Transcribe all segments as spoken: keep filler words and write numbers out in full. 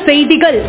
செய்திகள்.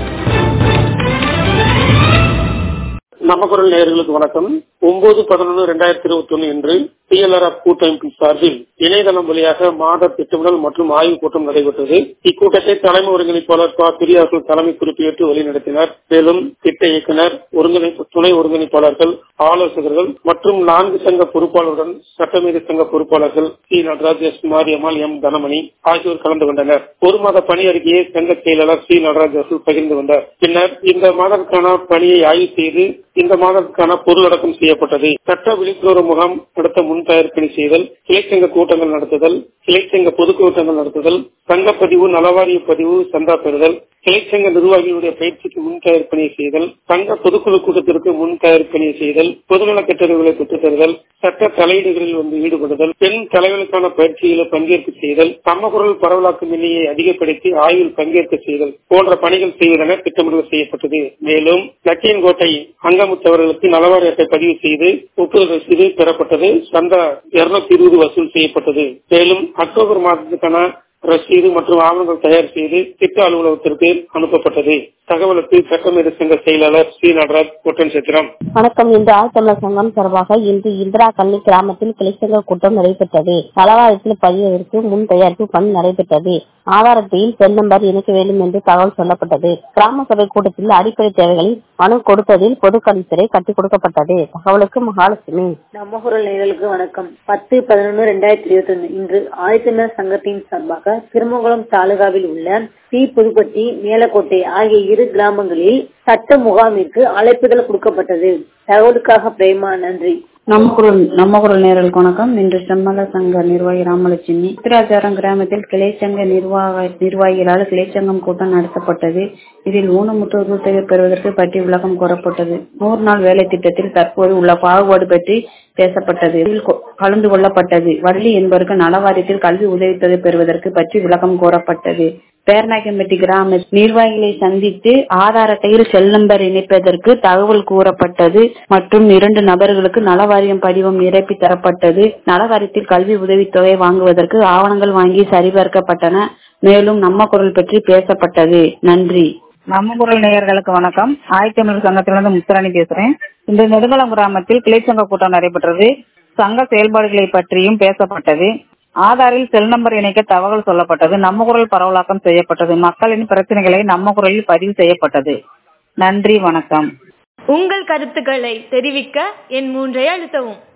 நமக்குரல் நேயர்களுக்கு வணக்கம். ஒன்பது பதினொன்று இரண்டாயிரத்தி இருபத்தி ஒன்னு இன்று டிஎல்ஆர்எஃப் கூட்டமைப்பின் சார்பில் இணையதளம் வழியாக மாத திட்டமிடல் மற்றும் ஆய்வுக் கூட்டம் நடைபெற்றது. இக்கூட்டத்தை தலைமை ஒருங்கிணைப்பாளர் ப பெரியார்கள் தலைமை குறிப்பேற்று வழிநடத்தினார். மேலும் திட்ட இயக்குநர், ஒருங்கிணைப்பு துணை ஒருங்கிணைப்பாளர்கள், ஆலோசகர்கள் மற்றும் நான்கு சங்க பொறுப்பாளருடன் சட்டமீறி சங்க பொறுப்பாளர்கள் C Nataraj, S Mariammal, M Thanamani ஆகியோர் கலந்து கொண்டனர். ஒரு மாத பணி அறிக்கையை சங்க செயலாளர் சி நடராஜ் அவர்கள் பகிர்ந்து கொண்டார். பின்னர் இந்த மாதத்திற்கான பணியை ஆய்வு செய்து இந்த மாதத்திற்கான பொருளடக்கம் செய்யப்பட்டது. சட்ட விழிப்புணர்வு முகாம் நடத்த முன் தயார் பணி செய்தல், கிளைச்சங்க கூட்டங்கள் நடத்துதல், கிளைச்சங்க பொதுக்கூட்டங்கள் நடத்துதல், சங்கப்பதிவு, நலவாரிய பதிவு, சந்தா பெறுதல், கிளைச்சங்க நிர்வாகிகளுடைய பயிற்சிக்கு முன் தயார் பணியை செய்தல், சங்க பொதுக்குழு கூட்டத்திற்கு முன் தயார் பணியை செய்தல், பொதுநல கட்டளைகளை பெற்றுத் தருதல், சட்ட தலையீடுகளில் வந்து ஈடுபடுதல், பெண் தலைவர்களுக்கான பயிற்சிகளை பங்கேற்க செய்தல், சமக்குரல் பரவலாக்கும் எண்ணியை அதிகப்படுத்தி ஆய்வில் பங்கேற்க செய்தல் போன்ற பணிகள் செய்வதென திட்டமிடல் செய்யப்பட்டது. மேலும் லக்கியன்கோட்டை அங்கமுத்தவர்களுக்கு நலவாரிய அட்டை பதிவு செய்து ஒப்புதல் ரசீது பெறப்பட்டது. சந்தா இருநூத்தி இருபது வசூல் செய்யப்பட்டது. மேலும் அக்டோபர் மாதத்துக்கான ரசீது மற்றும் ஆவணங்கள் தயார் செய்து திட்ட அலுவலகத்திற்கு அனுப்பப்பட்டது. தகவலுக்கு சட்டமேதை சங்க செயலாளர் சி நடராஜ், கோட்டன் சித்திரம். வணக்கம். இன்று ஆழ்தமிழர் சங்கம் சார்பாக இன்று இந்திரா கல்வி கிராமத்தில் கிளைச்சங்க கூட்டம் நடைபெற்றது. நலவாரியத்தில் பதிவதற்கு முன் தயாரிப்பு பணி நடைபெற்றது. ஆதார் அட்டையில் செல் நம்பர் இணைக்க வேண்டும் என்று தகவல் சொல்லப்பட்டது. கிராம சபை கூட்டத்தில் அடிப்படை தேவைகளை மனு கொடுத்ததில் பொது கல்வித்துறை கட்டிக் கொடுக்கப்பட்டது. தகவலுக்கு மகாலட்சுமி. நம்ம குரல் நேயர்களுக்கு வணக்கம். பத்து பதினொன்று இரண்டாயிரத்தி இருபத்தி ஒன்னு இன்று ஆழ்தமிழர் சங்கத்தின் சார்பாக திருமங்கலம் தாலுகாவில் உள்ள சி புதுப்பட்டி, மேலக்கோட்டை ஆகிய இரு கிராமங்களில் சட்ட முகாமிற்கு அழைப்புதல் கொடுக்கப்பட்டது. தகவலுக்காக பிரேமா, நன்றி. நம்ம குரல் நம்ம குரல் நேயர்களுக்கு வணக்கம். இன்று செம்மல சங்க நிர்வாகி ராமலட்சுமி உத்திராச்சாரம் கிராமத்தில் கிளைச்சங்க நிர்வாக நிர்வாகிகளால் கிளைச்சங்கம் கூட்டம் நடத்தப்பட்டது. இதில் ஊனமுற்றோர் தொகை பெறுவதற்கு பற்றி விளக்கம் கூறப்பட்டது. நூறு நாள் வேலை திட்டத்தில் தற்போது உள்ள பாகுபாடு பற்றி பேசப்பட்டது. இதில் கலந்து கொள்ளப்பட்டது. வள்ளி என்பவருக்கு நலவாரியத்தில் கல்வி உதவித்தொகை பெறுவதற்கு பற்றி விளக்கம் கூறப்பட்டது. பேர்நாயக்கம்பட்டி கிராம நிர்வாகிகளை சந்தித்து ஆதார் அட்டையில் செல் நம்பர் இணைப்பதற்கு தகவல் கூறப்பட்டது மற்றும் இரண்டு நபர்களுக்கு நலவாரியம் படிவம் நிரப்பி தரப்பட்டது. நலவாரியத்தில் கல்வி உதவித்தொகை வாங்குவதற்கு ஆவணங்கள் வாங்கி சரிபார்க்கப்பட்டன. மேலும் நம்ம குரல் பற்றி பேசப்பட்டது. நன்றி. நம்ம குரல் நேயர்களுக்கு வணக்கம். ஆயத்தமிழர் சங்கத்திலிருந்து முத்துராணி பேசுறேன். இந்த நெடுங்கலம் கிராமத்தில் கிளைச்சங்க கூட்டம் நடைபெற்றது. சங்க செயல்பாடுகளை பற்றியும் பேசப்பட்டது. ஆதாரில் செல் நம்பர் இணைக்க தகவல் சொல்லப்பட்டது. நம்ம குரல் பரவலாக்கம் செய்யப்பட்டது. மக்களின் பிரச்சனைகளை நம்ம குரலில் பதிவு செய்யப்பட்டது. நன்றி, வணக்கம். உங்கள் கருத்துக்களை தெரிவிக்க என் மூன்றை அழுத்தவும்.